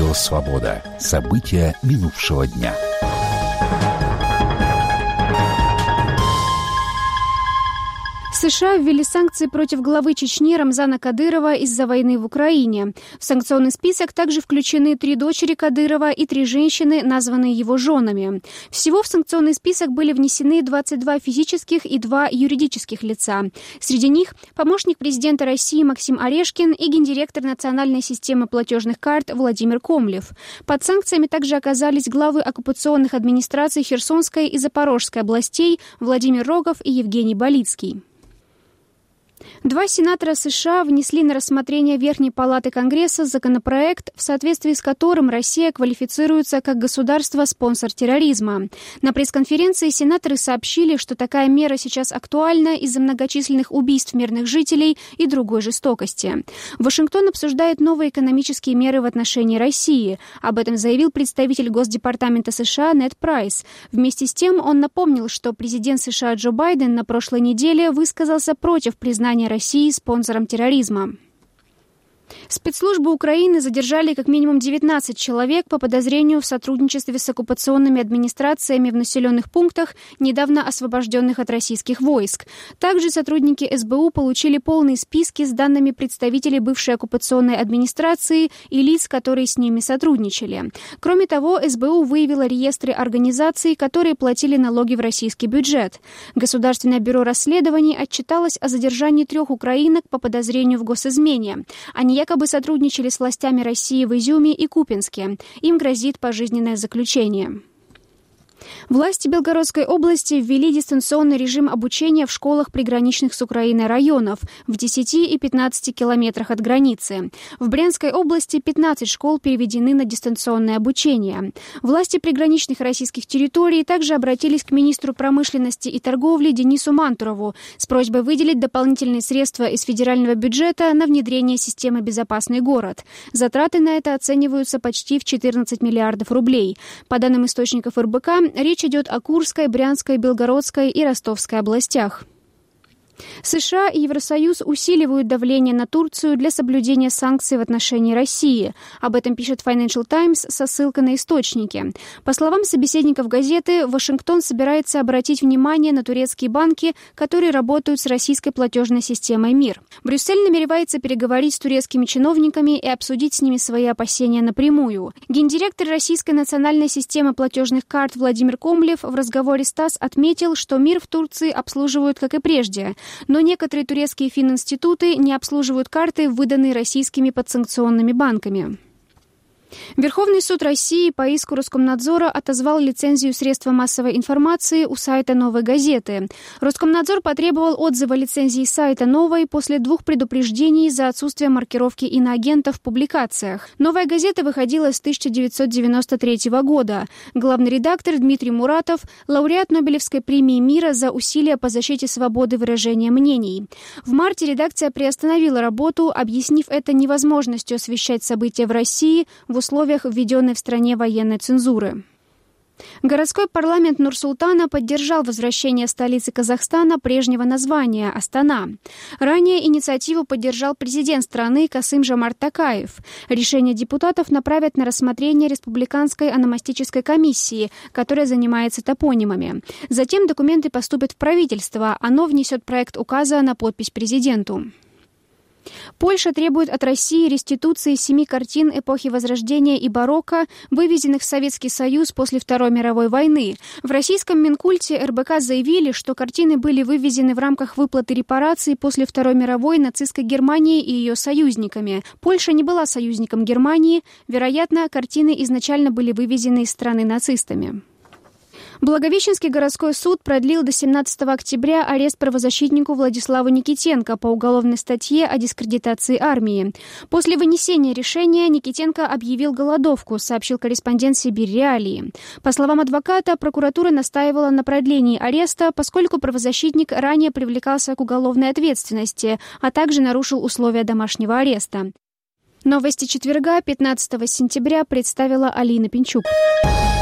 Радио «Свобода». События минувшего дня. США ввели санкции против главы Чечни Рамзана Кадырова из-за войны в Украине. В санкционный список также включены 3 дочери Кадырова и 3 женщины, названные его женами. Всего в санкционный список были внесены 22 физических и 2 юридических лица. Среди них помощник президента России Максим Орешкин и гендиректор национальной системы платежных карт Владимир Комлев. Под санкциями также оказались главы оккупационных администраций Херсонской и Запорожской областей Владимир Рогов и Евгений Болицкий. 2 сенатора США внесли на рассмотрение Верхней палаты Конгресса законопроект, в соответствии с которым Россия квалифицируется как государство-спонсор терроризма. На пресс-конференции сенаторы сообщили, что такая мера сейчас актуальна из-за многочисленных убийств мирных жителей и другой жестокости. Вашингтон обсуждает новые экономические меры в отношении России. Об этом заявил представитель Госдепартамента США Нед Прайс. Вместе с тем он напомнил, что президент США Джо Байден на прошлой неделе высказался против признания России спонсором терроризма. Спецслужбы Украины задержали как минимум 19 человек по подозрению в сотрудничестве с оккупационными администрациями в населенных пунктах, недавно освобожденных от российских войск. Также сотрудники СБУ получили полные списки с данными представителей бывшей оккупационной администрации и лиц, которые с ними сотрудничали. Кроме того, СБУ выявила реестры организаций, которые платили налоги в российский бюджет. Государственное бюро расследований отчиталось о задержании 3 украинок по подозрению в госизмене. Они якобы сотрудничали с властями России в Изюме и Купянске. Им грозит пожизненное заключение. Власти Белгородской области ввели дистанционный режим обучения в школах приграничных с Украиной районов в 10 и 15 километрах от границы. В Брянской области 15 школ переведены на дистанционное обучение. Власти приграничных российских территорий также обратились к министру промышленности и торговли Денису Мантурову с просьбой выделить дополнительные средства из федерального бюджета на внедрение системы «Безопасный город». Затраты на это оцениваются почти в 14 миллиардов рублей. По данным источников РБК, речь идет о Курской, Брянской, Белгородской и Ростовской областях. США и Евросоюз усиливают давление на Турцию для соблюдения санкций в отношении России. Об этом пишет Financial Times со ссылкой на источники. По словам собеседников газеты, Вашингтон собирается обратить внимание на турецкие банки, которые работают с российской платежной системой МИР. Брюссель намеревается переговорить с турецкими чиновниками и обсудить с ними свои опасения напрямую. Гендиректор Российской национальной системы платежных карт Владимир Комлев в разговоре с ТАСС отметил, что МИР в Турции обслуживают, как и прежде. Но некоторые турецкие фининституты не обслуживают карты, выданные российскими подсанкционными банками. Верховный суд России по иску Роскомнадзора отозвал лицензию средства массовой информации у сайта «Новой газеты». Роскомнадзор потребовал отзыва лицензии сайта «Новой» после 2 предупреждений за отсутствие маркировки иноагента в публикациях. «Новая газета» выходила с 1993 года. Главный редактор Дмитрий Муратов – лауреат Нобелевской премии мира за усилия по защите свободы выражения мнений. В марте редакция приостановила работу, объяснив это невозможностью освещать события в России в условиях введенной в стране военной цензуры. Городской парламент Нур-Султана поддержал возвращение столицы Казахстана прежнего названия – Астана. Ранее инициативу поддержал президент страны Касым-Жомарт Токаев. Решение депутатов направят на рассмотрение Республиканской ономастической комиссии, которая занимается топонимами. Затем документы поступят в правительство, оно внесет проект указа на подпись президенту. Польша требует от России реституции 7 картин эпохи Возрождения и барокко, вывезенных в Советский Союз после Второй мировой войны. В российском Минкульте РБК заявили, что картины были вывезены в рамках выплаты репараций после Второй мировой нацистской Германии и ее союзниками. Польша не была союзником Германии. Вероятно, картины изначально были вывезены из страны нацистами. Благовещенский городской суд продлил до 17 октября арест правозащитнику Владиславу Никитенко по уголовной статье о дискредитации армии. После вынесения решения Никитенко объявил голодовку, сообщил корреспондент «Сибирь Реалии». По словам адвоката, прокуратура настаивала на продлении ареста, поскольку правозащитник ранее привлекался к уголовной ответственности, а также нарушил условия домашнего ареста. Новости четверга, 15 сентября, представила Алина Пинчук.